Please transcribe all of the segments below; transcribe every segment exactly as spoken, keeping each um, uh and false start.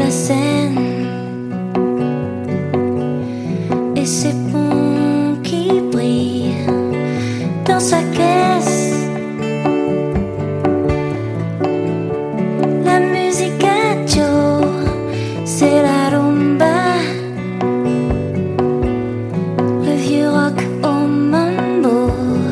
la scène et ses ponts qui brillent dans sa caisse. La musique à Joe, c'est la rumba, le vieux rock au mambo.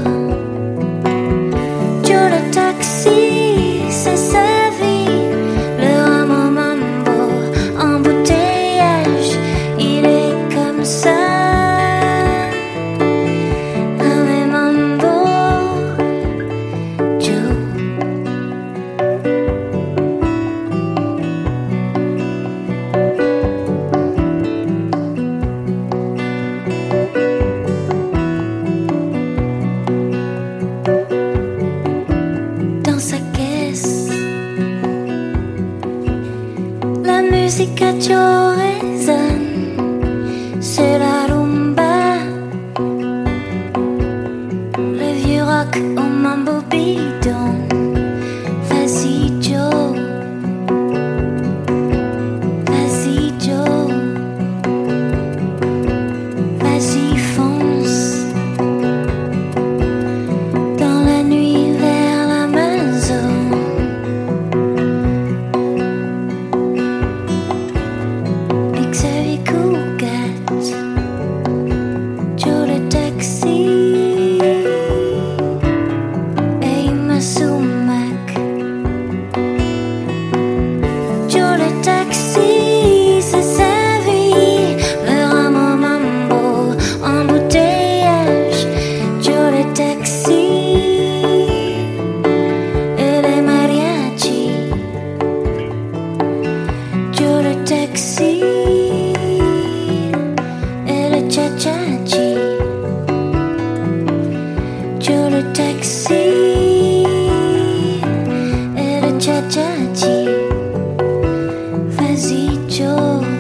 Joe le taxi, c'est sa vie, le rhum au mambo, embouteillage, il est comme ça. Rhum et mambo, Joe. Dans sa caisse, la musique à Joe résonne, c'est la rumba, le vieux rock au mambo bidon. Vas-y Joe, vas-y Joe, vas-y fonce dans la nuit vers l'Amazon. Xavier Cugat, Joe le taxi et Ima Sumac. Joe le taxi, c'est sa vie, le rhum au mambo, embouteillage. Joe le taxi et les mariachis. Joe le taxi et le cha-cha-chi. Joe le taxi et le cha-cha-chi. Vas-y Joe.